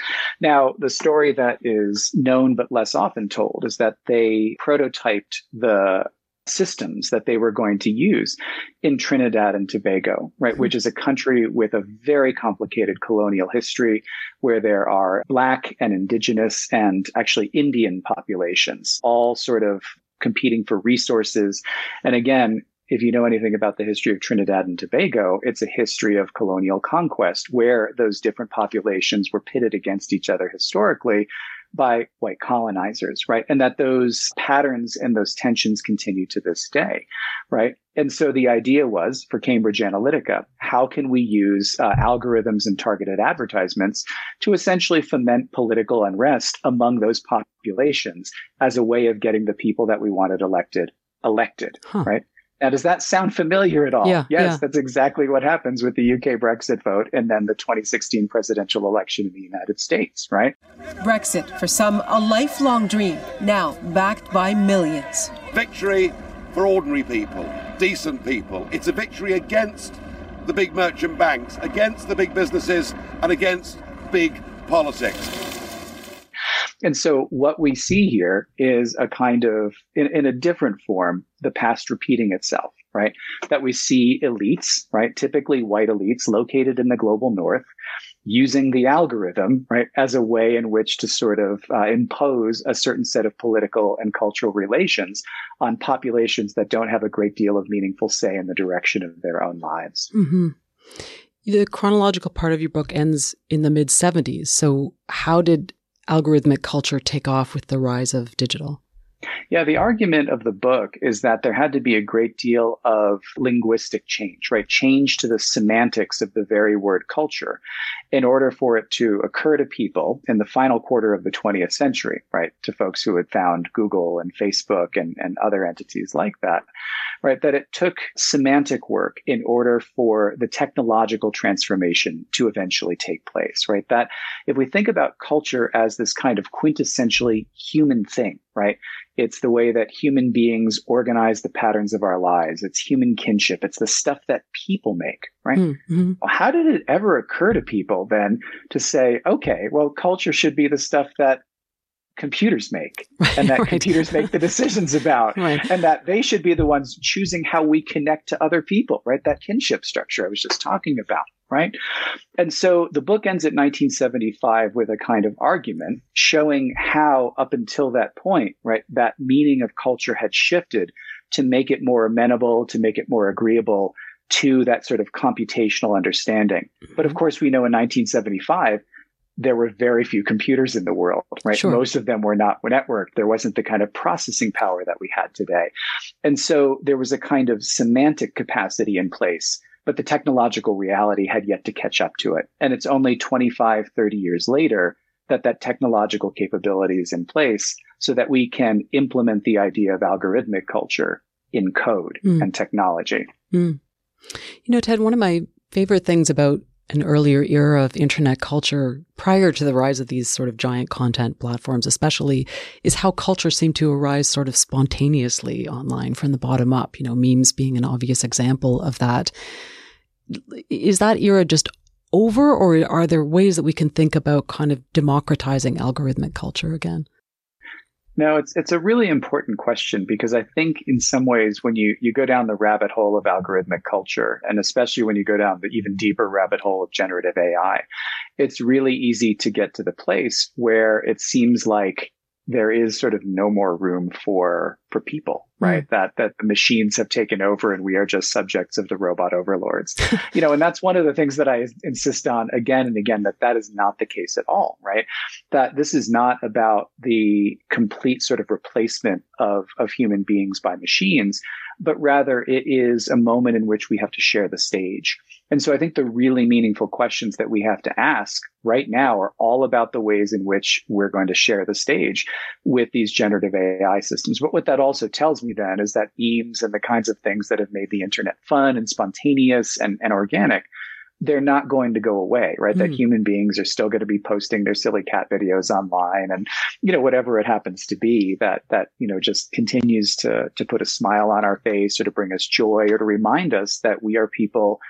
Now, the story that is known but less often told is that they prototyped the systems that they were going to use in Trinidad and Tobago, right, which is a country with a very complicated colonial history where there are Black and Indigenous and actually Indian populations all sort of competing for resources. And again, if you know anything about the history of Trinidad and Tobago, it's a history of colonial conquest where those different populations were pitted against each other historically by white colonizers, right? And that those patterns and those tensions continue to this day, right? And so the idea was for Cambridge Analytica, how can we use uh, algorithms and targeted advertisements to essentially foment political unrest among those populations as a way of getting the people that we wanted elected, elected, huh. right? Now, does that sound familiar at all? Yeah, yes, yeah. That's exactly what happens with the U K Brexit vote and then the twenty sixteen presidential election in the United States, right? Brexit, for some, a lifelong dream, now backed by millions. Victory for ordinary people, decent people. It's a victory against the big merchant banks, against the big businesses, and against big politics. And so what we see here is a kind of, in, in a different form, the past repeating itself, right? That we see elites, right? Typically white elites located in the global north using the algorithm, right? As a way in which to sort of uh, impose a certain set of political and cultural relations on populations that don't have a great deal of meaningful say in the direction of their own lives. Mm-hmm. The chronological part of your book ends in the mid seventies. So how did algorithmic culture take off with the rise of digital? Yeah, the argument of the book is that there had to be a great deal of linguistic change, right? Change to the semantics of the very word culture in order for it to occur to people in the final quarter of the twentieth century, right? To folks who had found Google and Facebook and, and other entities like that, right? That it took semantic work in order for the technological transformation to eventually take place, right? That if we think about culture as this kind of quintessentially human thing, right? It's the way that human beings organize the patterns of our lives. It's human kinship. It's the stuff that people make, right? Mm-hmm. Well, how did it ever occur to people then to say, okay, well, culture should be the stuff that computers make and that right. computers make the decisions about right. and that they should be the ones choosing how we connect to other people, right? That kinship structure I was just talking about, right? And so the book ends at nineteen seventy-five with a kind of argument showing how up until that point, right, that meaning of culture had shifted to make it more amenable, to make it more agreeable to that sort of computational understanding. Mm-hmm. But of course, we know in nineteen seventy-five, there were very few computers in the world, right? Sure. Most of them were not networked. There wasn't the kind of processing power that we had today. And so there was a kind of semantic capacity in place, but the technological reality had yet to catch up to it. And it's only twenty-five, thirty years later that that technological capability is in place so that we can implement the idea of algorithmic culture in code mm. and technology. Mm. You know, Ted, one of my favorite things about an earlier era of internet culture prior to the rise of these sort of giant content platforms, especially, is how culture seemed to arise sort of spontaneously online from the bottom up, you know, memes being an obvious example of that. Is that era just over, or are there ways that we can think about kind of democratizing algorithmic culture again? No, it's it's a really important question because I think in some ways when you, you go down the rabbit hole of algorithmic culture, and especially when you go down the even deeper rabbit hole of generative A I, it's really easy to get to the place where it seems like there is sort of no more room for for people, right? Mm. That that the machines have taken over and we are just subjects of the robot overlords. You know, and that's one of the things that I insist on again and again, that that is not the case at all, right? That this is not about the complete sort of replacement of of human beings by machines, but rather it is a moment in which we have to share the stage. And so I think the really meaningful questions that we have to ask right now are all about the ways in which we're going to share the stage with these generative A I systems. But what that also tells me then is that memes and the kinds of things that have made the internet fun and spontaneous and, and organic, they're not going to go away, right? Mm. That human beings are still going to be posting their silly cat videos online and, you know, whatever it happens to be that, that, you know, just continues to, to put a smile on our face or to bring us joy or to remind us that we are people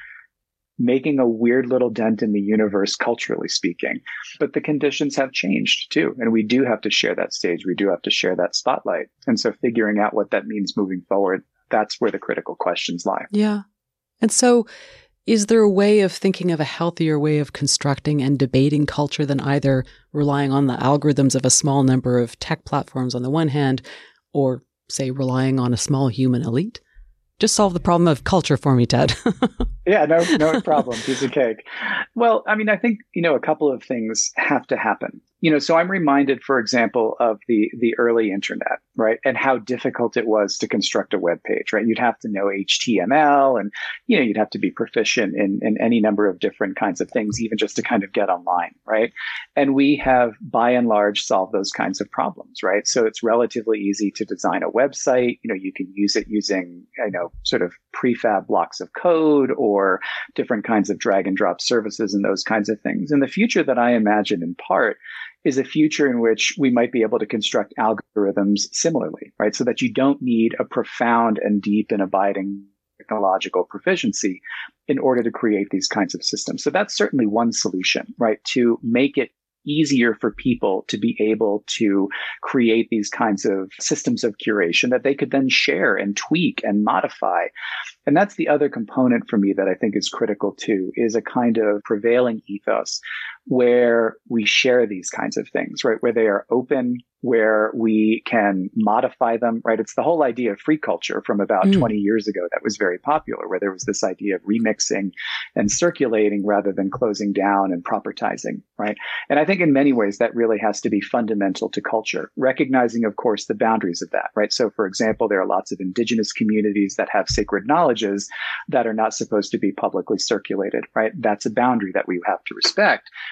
making a weird little dent in the universe, culturally speaking. But the conditions have changed too. And we do have to share that stage. We do have to share that spotlight. And so figuring out what that means moving forward, that's where the critical questions lie. Yeah. And so is there a way of thinking of a healthier way of constructing and debating culture than either relying on the algorithms of a small number of tech platforms on the one hand, or say relying on a small human elite? Just solve the problem of culture for me, Ted. Yeah, no, no problem. Piece of cake. Well, I mean, I think, you know, a couple of things have to happen. You know, so I'm reminded, for example, of the the early internet, right? And how difficult it was to construct a web page, right? You'd have to know H T M L and, you know, you'd have to be proficient in, in any number of different kinds of things, even just to kind of get online, right? And we have, by and large, solved those kinds of problems, right? So it's relatively easy to design a website. You know, you can use it using, you know, sort of prefab blocks of code or different kinds of drag and drop services and those kinds of things. And the future that I imagine in part is a future in which we might be able to construct algorithms similarly, right? So that you don't need a profound and deep and abiding technological proficiency in order to create these kinds of systems. So that's certainly one solution, right? To make it easier for people to be able to create these kinds of systems of curation that they could then share and tweak and modify. And that's the other component for me that I think is critical too, is a kind of prevailing ethos where we share these kinds of things, right? Where they are open, where we can modify them, right? It's the whole idea of free culture from about mm. twenty years ago that was very popular, where there was this idea of remixing and circulating rather than closing down and propertizing, right? And I think in many ways that really has to be fundamental to culture, recognizing, of course, the boundaries of that, right? So, for example, there are lots of indigenous communities that have sacred knowledges that are not supposed to be publicly circulated, right? That's a boundary that we have to respect.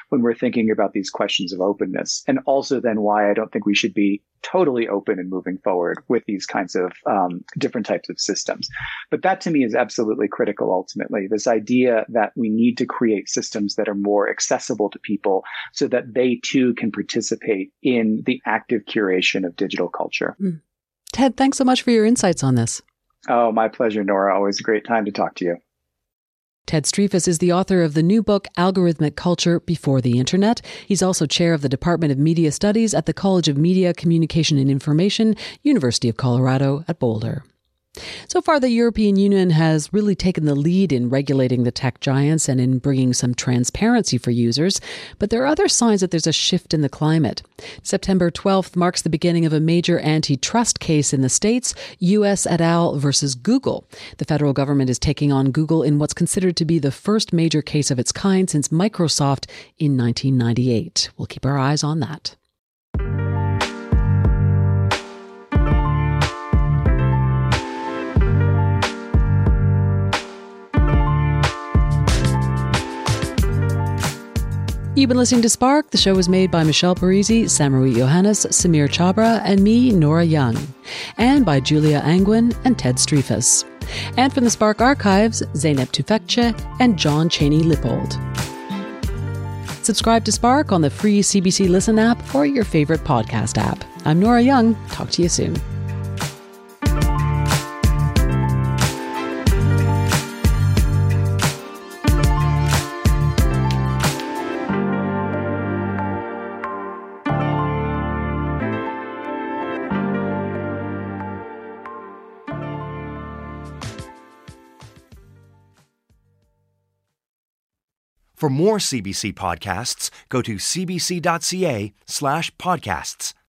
when we're thinking about these questions of openness. And also then why I don't think we should be totally open and moving forward with these kinds of um, different types of systems. But that to me is absolutely critical ultimately, this idea that we need to create systems that are more accessible to people so that they too can participate in the active curation of digital culture. Mm. Ted, thanks so much for your insights on this. Oh, my pleasure, Nora. Always a great time to talk to you. Ted Striphas is the author of the new book, Algorithmic Culture Before the Internet. He's also chair of the Department of Media Studies at the College of Media, Communication and Information, University of Colorado at Boulder. So far, the European Union has really taken the lead in regulating the tech giants and in bringing some transparency for users. But there are other signs that there's a shift in the climate. September twelfth marks the beginning of a major antitrust case in the States, U S et al. Versus Google. The federal government is taking on Google in what's considered to be the first major case of its kind since Microsoft in nineteen ninety-eight. We'll keep our eyes on that. You've been listening to Spark. The show was made by Michelle Parisi, Samarit Johannes, Samir Chabra, and me, Nora Young. And by Julia Angwin and Ted Striphas. And from the Spark archives, Zeynep Tufekci and John Cheney Lippold. Subscribe to Spark on the free C B C Listen app or your favorite podcast app. I'm Nora Young. Talk to you soon. For more C B C podcasts, go to cbc.ca slash podcasts.